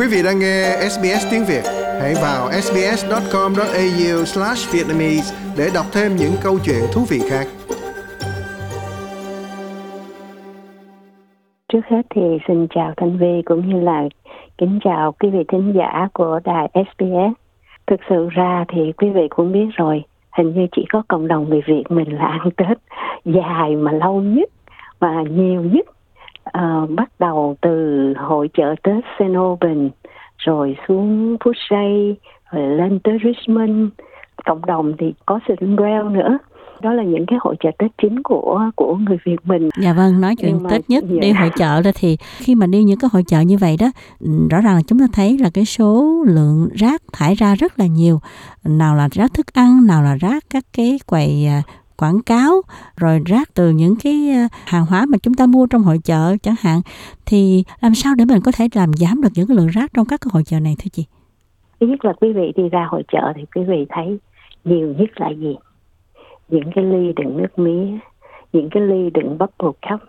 Quý vị đang nghe SBS tiếng Việt. Hãy vào sbs.com.au/vietnamese để đọc thêm những câu chuyện thú vị khác. Trước hết thì xin chào Thanh Vi cũng như là kính chào quý vị thính giả của đài SBS. Thực sự ra thì quý vị cũng biết rồi, hình như chỉ có cộng đồng người Việt mình là ăn Tết dài mà lâu nhất và nhiều nhất. Bắt đầu từ hội chợ Tết St. Albans, rồi xuống Port Said, rồi lên tới Richmond. Cộng đồng thì có Springdale nữa. Đó là những cái hội chợ Tết chính của người Việt mình. Dạ vâng, nói chuyện Tết nhất đi hội chợ đó, thì khi mà đi những cái hội chợ như vậy đó, rõ ràng là chúng ta thấy là cái số lượng rác thải ra rất là nhiều. Nào là rác thức ăn, nào là rác các cái quầy quảng cáo, rồi rác từ những cái hàng hóa mà chúng ta mua trong hội chợ chẳng hạn. Thì làm sao để mình có thể làm giảm được những cái lượng rác trong các cái hội chợ này thưa chị? Thứ nhất là quý vị đi ra hội chợ thì quý vị thấy nhiều nhất là gì? Những cái ly đựng nước mía, những cái ly đựng bubble cup,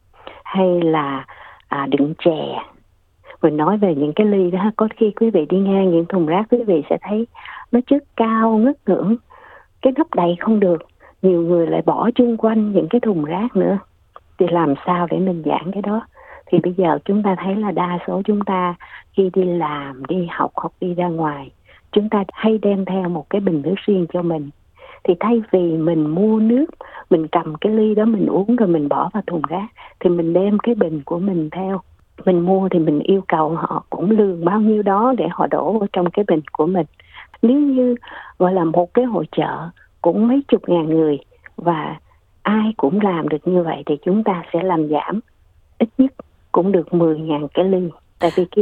hay là đựng chè. Mình nói về những cái ly đó, có khi quý vị đi ngang những thùng rác, quý vị sẽ thấy nó chất cao ngất ngưỡng, cái nắp đầy không được. Nhiều người lại bỏ chung quanh những cái thùng rác nữa. Thì làm sao để mình giảm cái đó? Thì bây giờ chúng ta thấy là đa số chúng ta khi đi làm, đi học hoặc đi ra ngoài, chúng ta hay đem theo một cái bình nước riêng cho mình. Thì thay vì mình mua nước, mình cầm cái ly đó mình uống rồi mình bỏ vào thùng rác, thì mình đem cái bình của mình theo. Mình mua thì mình yêu cầu họ cũng lường bao nhiêu đó để họ đổ vào trong cái bình của mình. Nếu như gọi là một cái hội chợ cũng mấy chục ngàn người và ai cũng làm được như vậy, thì chúng ta sẽ làm giảm ít nhất cũng được 10.000 cái ly. Tại vì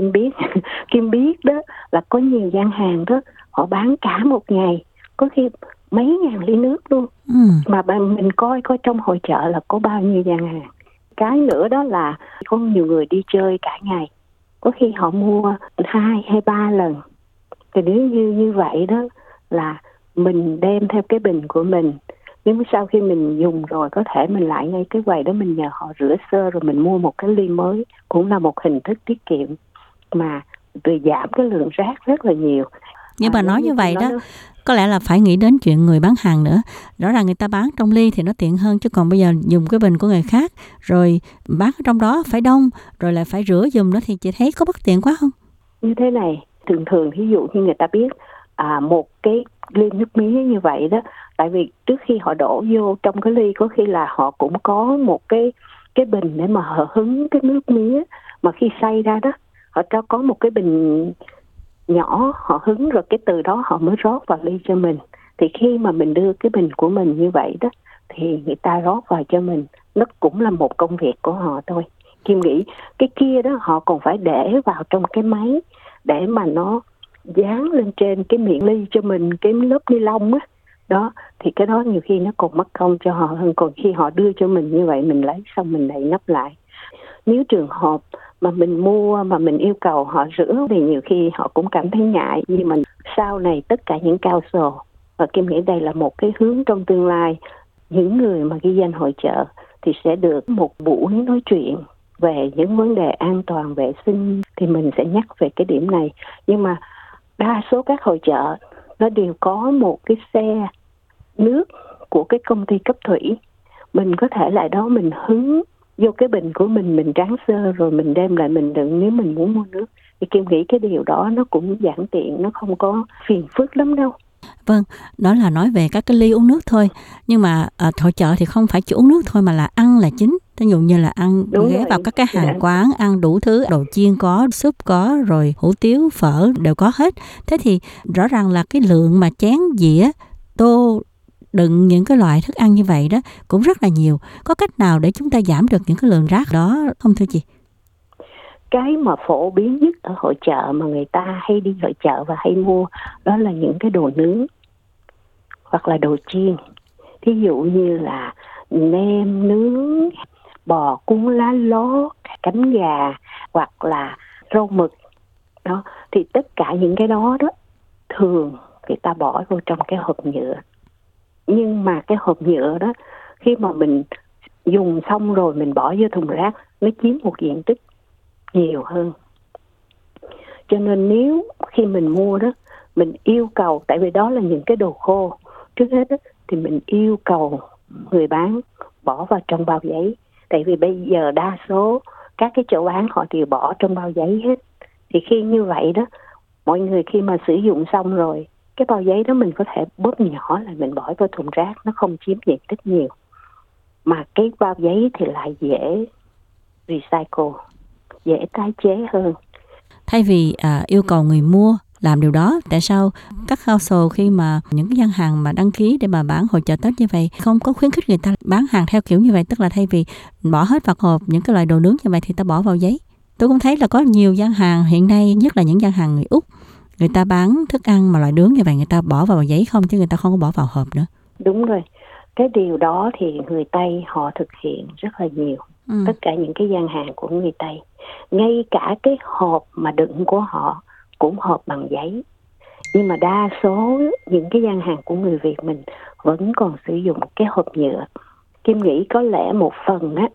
Kim biết đó là có nhiều gian hàng đó họ bán cả một ngày có khi mấy ngàn ly nước luôn. Mà mình coi trong hội chợ là có bao nhiêu gian hàng. Cái nữa đó là có nhiều người đi chơi cả ngày, có khi họ mua 2 hay 3 lần. Thì nếu như vậy đó là mình đem theo cái bình của mình, nhưng sau khi mình dùng rồi có thể mình lại ngay cái quầy đó mình nhờ họ rửa sơ rồi mình mua một cái ly mới, cũng là một hình thức tiết kiệm mà từ giảm cái lượng rác rất là nhiều. Nhưng mà nói như vậy đó, có lẽ là phải nghĩ đến chuyện người bán hàng nữa. Rõ ràng người ta bán trong ly thì nó tiện hơn, chứ còn bây giờ dùng cái bình của người khác rồi bán ở trong đó phải đông, rồi lại phải rửa giùm đó, thì chị thấy có bất tiện quá không? Như thế này, thường ví dụ như người ta biết một cái ly nước mía như vậy đó, tại vì trước khi họ đổ vô trong cái ly có khi là họ cũng có một cái bình để mà họ hứng cái nước mía, mà khi xay ra đó họ cho có một cái bình nhỏ họ hứng, rồi cái từ đó họ mới rót vào ly cho mình. Thì khi mà mình đưa cái bình của mình như vậy đó thì người ta rót vào cho mình, nó cũng là một công việc của họ thôi. Kim nghĩ cái kia đó họ còn phải để vào trong cái máy để mà nó dán lên trên cái miệng ly cho mình cái lớp ni lông á đó, thì cái đó nhiều khi nó còn mất công cho họ hơn. Còn khi họ đưa cho mình như vậy, mình lấy xong mình đậy nắp lại. Nếu trường hợp mà mình mua mà mình yêu cầu họ rửa thì nhiều khi họ cũng cảm thấy ngại. Nhưng mà sau này tất cả những council, và Kim nghĩ đây là một cái hướng trong tương lai, những người mà ghi danh hội chợ thì sẽ được một buổi nói chuyện về những vấn đề an toàn vệ sinh, thì mình sẽ nhắc về cái điểm này. Nhưng mà đa số các hội chợ nó đều có một cái xe nước của cái công ty cấp thủy. Mình có thể lại đó mình hứng vô cái bình của mình tráng sơ rồi mình đem lại mình đựng nếu mình muốn mua nước. Thì Kim nghĩ cái điều đó nó cũng giản tiện, nó không có phiền phức lắm đâu. Vâng, đó là nói về các cái ly uống nước thôi. Nhưng mà hội chợ thì không phải chỉ uống nước thôi mà là ăn là chính. Ví dụ như là ăn ghé vào các cái hàng quán, ăn đủ thứ, đồ chiên có, súp có, rồi hủ tiếu, phở đều có hết. Thế thì rõ ràng là cái lượng mà chén, dĩa, tô đựng những cái loại thức ăn như vậy đó cũng rất là nhiều. Có cách nào để chúng ta giảm được những cái lượng rác đó không thưa chị? Cái mà phổ biến nhất ở hội chợ mà người ta hay đi hội chợ và hay mua đó là những cái đồ nướng hoặc là đồ chiên. Thí dụ như là nem nướng, bò cuốn lá lốt, cánh gà hoặc là rau mực đó. Thì tất cả những cái đó đó thường người ta bỏ vô trong cái hộp nhựa. Nhưng mà cái hộp nhựa đó khi mà mình dùng xong rồi mình bỏ vô thùng rác, nó chiếm một diện tích nhiều hơn. Cho nên nếu khi mình mua đó, mình yêu cầu, tại vì đó là những cái đồ khô, trước hết đó, thì mình yêu cầu người bán bỏ vào trong bao giấy. Tại vì bây giờ đa số các cái chỗ bán họ đều bỏ trong bao giấy hết. Thì khi như vậy đó, mọi người khi mà sử dụng xong rồi, cái bao giấy đó mình có thể bóp nhỏ lại mình bỏ vào thùng rác, nó không chiếm diện tích nhiều. Mà cái bao giấy thì lại dễ recycle, dễ tái chế hơn. Thay vì yêu cầu người mua làm điều đó, tại sao các household khi mà những cái gian hàng mà đăng ký để mà bán hội chợ Tết như vậy không có khuyến khích người ta bán hàng theo kiểu như vậy, tức là thay vì bỏ hết vào hộp những cái loại đồ nướng như vậy thì ta bỏ vào giấy. Tôi cũng thấy là có nhiều gian hàng hiện nay, nhất là những gian hàng người Úc, người ta bán thức ăn mà loại nướng như vậy người ta bỏ vào giấy không, chứ người ta không có bỏ vào hộp nữa. Đúng rồi, cái điều đó thì người Tây họ thực hiện rất là nhiều. Tất cả những cái gian hàng của người Tây, ngay cả cái hộp mà đựng của họ cũng hộp bằng giấy. Nhưng mà đa số những cái gian hàng của người Việt mình vẫn còn sử dụng cái hộp nhựa. Kim nghĩ có lẽ một phần á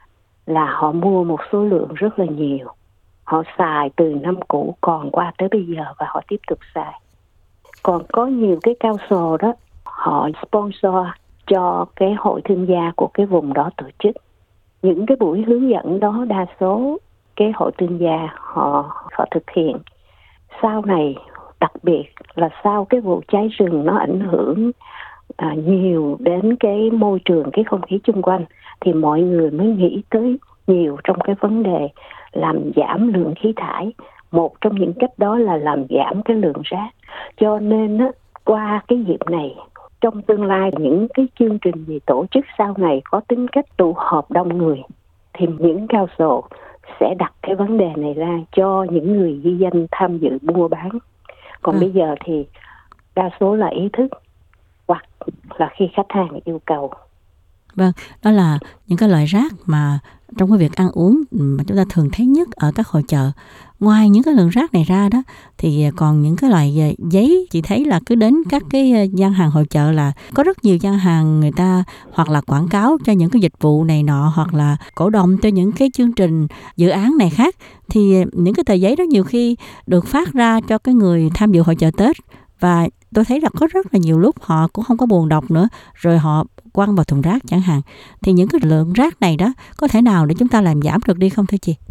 là họ mua một số lượng rất là nhiều. Họ xài từ năm cũ còn qua tới bây giờ và họ tiếp tục xài. Còn có nhiều cái cao sồ đó, họ sponsor cho cái hội thương gia của cái vùng đó tổ chức. Những cái buổi hướng dẫn đó đa số cái hội thương gia họ thực hiện. Sau này, đặc biệt là sau cái vụ cháy rừng nó ảnh hưởng nhiều đến cái môi trường, cái không khí xung quanh, thì mọi người mới nghĩ tới nhiều trong cái vấn đề làm giảm lượng khí thải. Một trong những cách đó là làm giảm cái lượng rác. Cho nên á, qua cái dịp này, trong tương lai những cái chương trình gì tổ chức sau này có tính cách tụ họp đông người, thì những council sẽ đặt cái vấn đề này ra cho những người di dân tham dự mua bán. Còn bây giờ thì đa số là ý thức hoặc là khi khách hàng yêu cầu. Vâng, đó là những cái loại rác mà trong cái việc ăn uống mà chúng ta thường thấy nhất ở các hội chợ. Ngoài những cái lượng rác này ra đó thì còn những cái loại giấy, chị thấy là cứ đến các cái gian hàng hội chợ là có rất nhiều gian hàng người ta hoặc là quảng cáo cho những cái dịch vụ này nọ, hoặc là cổ động cho những cái chương trình dự án này khác. Thì những cái tờ giấy đó nhiều khi được phát ra cho cái người tham dự hội chợ Tết, và tôi thấy là có rất là nhiều lúc họ cũng không có buồn đọc nữa, rồi họ quăng vào thùng rác chẳng hạn. Thì những cái lượng rác này đó có thể nào để chúng ta làm giảm được đi không thưa chị?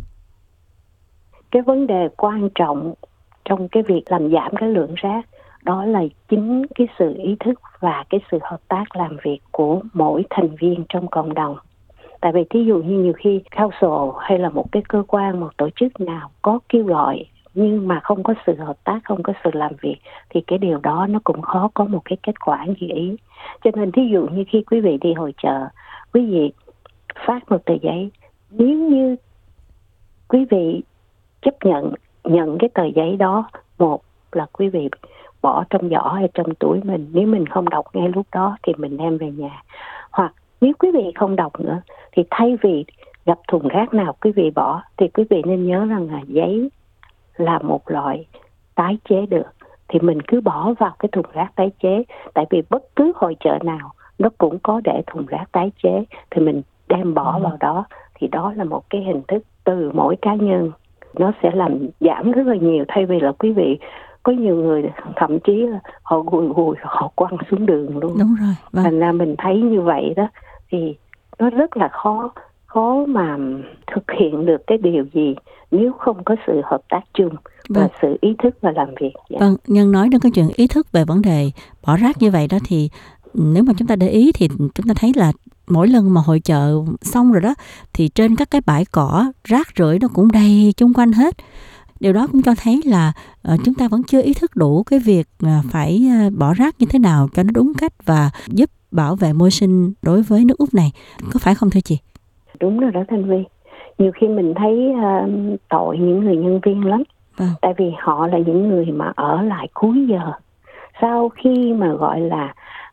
Cái vấn đề quan trọng trong cái việc làm giảm cái lượng rác đó là chính cái sự ý thức và cái sự hợp tác làm việc của mỗi thành viên trong cộng đồng. Tại vì thí dụ như nhiều khi council hay là một cái cơ quan, một tổ chức nào có kêu gọi nhưng mà không có sự hợp tác, không có sự làm việc, thì cái điều đó nó cũng khó có một cái kết quả như ý. Cho nên thí dụ như khi quý vị đi hội chợ, quý vị phát một tờ giấy, nếu như quý vị chấp nhận cái tờ giấy đó, một là quý vị bỏ trong giỏ hay trong túi mình, nếu mình không đọc ngay lúc đó thì mình đem về nhà. Hoặc nếu quý vị không đọc nữa thì thay vì gặp thùng rác nào quý vị bỏ, thì quý vị nên nhớ rằng là giấy là một loại tái chế được, thì mình cứ bỏ vào cái thùng rác tái chế. Tại vì bất cứ hội chợ nào nó cũng có để thùng rác tái chế, thì mình đem bỏ vào đó. Thì đó là một cái hình thức từ mỗi cá nhân, nó sẽ làm giảm rất là nhiều. Thay vì là quý vị, có nhiều người thậm chí là họ gùi họ quăng xuống đường luôn. Đúng rồi. Vâng. Thành ra mình thấy như vậy đó thì nó rất là khó mà thực hiện được cái điều gì nếu không có sự hợp tác chung và sự ý thức và làm việc. Vâng, nhân nói đến cái chuyện ý thức về vấn đề bỏ rác như vậy đó, thì nếu mà chúng ta để ý thì chúng ta thấy là mỗi lần mà hội chợ xong rồi đó thì trên các cái bãi cỏ rác rưởi nó cũng đầy chung quanh hết. Điều đó cũng cho thấy là chúng ta vẫn chưa ý thức đủ cái việc phải bỏ rác như thế nào cho nó đúng cách và giúp bảo vệ môi sinh đối với nước Úc này. Có phải không thưa chị? Đúng rồi đó Thanh Vi. Nhiều khi mình thấy tội những người nhân viên lắm. Tại vì họ là những người mà ở lại cuối giờ. Sau khi mà gọi là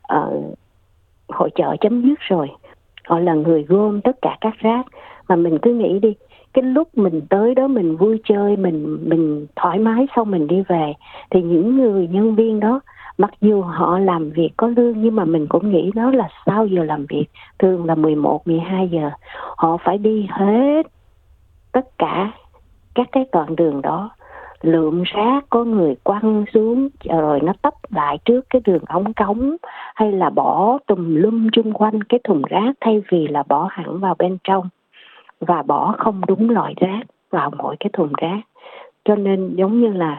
hội chợ chấm dứt rồi, họ là người gom tất cả các rác. Mà mình cứ nghĩ đi, cái lúc mình tới đó mình vui chơi, mình thoải mái, xong mình đi về, thì những người nhân viên đó, mặc dù họ làm việc có lương, nhưng mà mình cũng nghĩ đó là sau giờ làm việc, thường là 11, 12 giờ. Họ phải đi hết tất cả các cái đoạn đường đó, lượm rác, có người quăng xuống rồi nó tấp lại trước cái đường ống cống, hay là bỏ tùm lum chung quanh cái thùng rác thay vì là bỏ hẳn vào bên trong, và bỏ không đúng loại rác vào mỗi cái thùng rác. Cho nên giống như là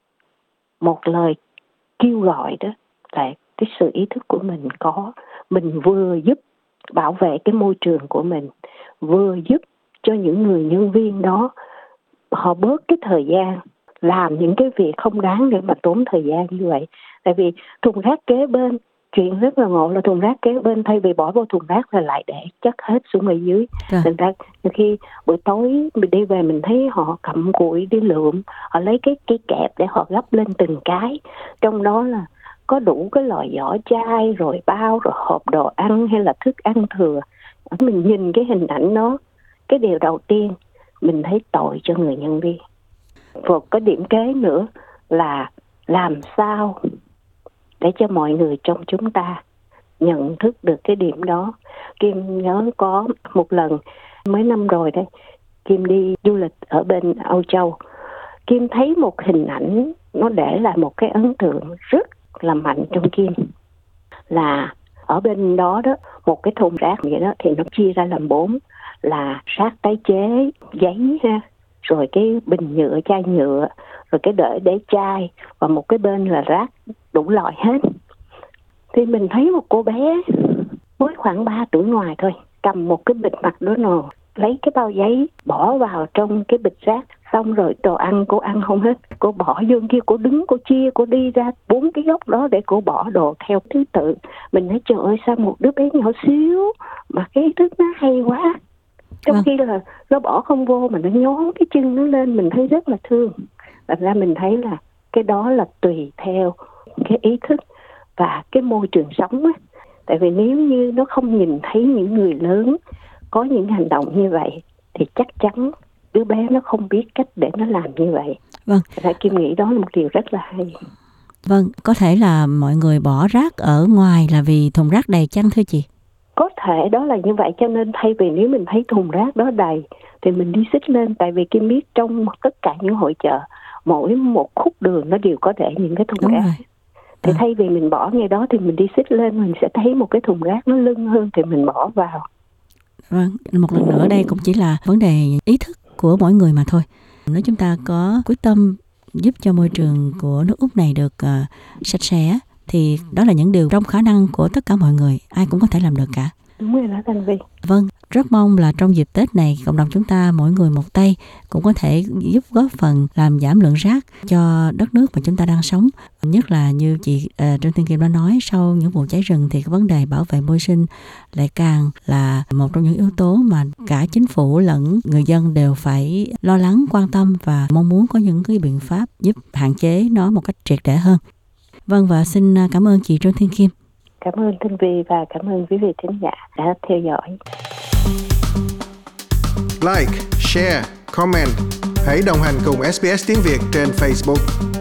một lời kêu gọi đó là cái sự ý thức của mình có, mình vừa giúp bảo vệ cái môi trường của mình, vừa giúp cho những người nhân viên đó họ bớt cái thời gian làm những cái việc không đáng để mà tốn thời gian như vậy. Tại vì thùng rác kế bên, chuyện rất là ngộ là thùng rác kế bên thay vì bỏ vô thùng rác là lại để chất hết xuống ở dưới. Thành ra khi buổi tối mình đi về mình thấy họ cặm cụi đi lượm, họ lấy cái kẹp để họ gấp lên từng cái, trong đó là có đủ cái loại vỏ chai rồi bao rồi hộp đồ ăn hay là thức ăn thừa. Mình nhìn cái hình ảnh đó, cái điều đầu tiên mình thấy tội cho người nhân viên. Một cái điểm kế nữa là làm sao để cho mọi người trong chúng ta nhận thức được cái điểm đó. Kim nhớ có một lần mấy năm rồi đấy, Kim đi du lịch ở bên Âu Châu. Kim thấy một hình ảnh nó để lại một cái ấn tượng rất là mạnh trong Kim, là ở bên đó đó, một cái thùng rác vậy đó thì nó chia ra làm 4, là rác tái chế, giấy ha, rồi cái bình nhựa, chai nhựa, rồi cái để chai, và một cái bên là rác đủ loại hết. Thì mình thấy một cô bé mới khoảng 3 tuổi ngoài thôi, cầm một cái bịch McDonald's, lấy cái bao giấy bỏ vào trong cái bịch rác, xong rồi đồ ăn cô ăn không hết, cô bỏ vô kia, cô đứng, cô chia, cô đi ra 4 cái góc đó để cô bỏ đồ theo thứ tự. Mình nói trời ơi, sao một đứa bé nhỏ xíu mà cái ý thức nó hay quá. Trong khi là nó bỏ không vô mà nó nhón cái chân nó lên, mình thấy rất là thương. Thật ra mình thấy là cái đó là tùy theo cái ý thức và cái môi trường sống á. Tại vì nếu như nó không nhìn thấy những người lớn có những hành động như vậy thì chắc chắn đứa bé nó không biết cách để nó làm như vậy. Vâng. Thật Kim nghĩ đó là một điều rất là hay. Vâng, có thể là mọi người bỏ rác ở ngoài là vì thùng rác đầy chăng thưa chị? Có thể đó là như vậy, cho nên thay vì nếu mình thấy thùng rác đó đầy thì mình đi xích lên. Tại vì Kim biết trong tất cả những hội chợ, mỗi một khúc đường nó đều có để những cái thùng rác. Thì thay vì mình bỏ ngay đó thì mình đi xích lên, mình sẽ thấy một cái thùng rác nó lưng hơn thì mình bỏ vào. Vâng, một lần nữa đây cũng chỉ là vấn đề ý thức của mỗi người mà thôi. Nếu chúng ta có quyết tâm giúp cho môi trường của nước Úc này được sạch sẽ thì đó là những điều trong khả năng của tất cả mọi người, ai cũng có thể làm được cả. Đúng rồi đó Thanh Vi. Vâng, rất mong là trong dịp Tết này cộng đồng chúng ta mỗi người một tay cũng có thể giúp góp phần làm giảm lượng rác cho đất nước mà chúng ta đang sống. Nhất là như chị Trương Thiên Kim đã nói, sau những vụ cháy rừng thì cái vấn đề bảo vệ môi sinh lại càng là một trong những yếu tố mà cả chính phủ lẫn người dân đều phải lo lắng, quan tâm và mong muốn có những cái biện pháp giúp hạn chế nó một cách triệt để hơn. Vâng, và xin cảm ơn chị Trương Thiên Kim. Cảm ơn Thanh Vi và cảm ơn quý vị thính giả đã theo dõi. Like, share, comment. Hãy đồng hành cùng SBS tiếng Việt trên Facebook.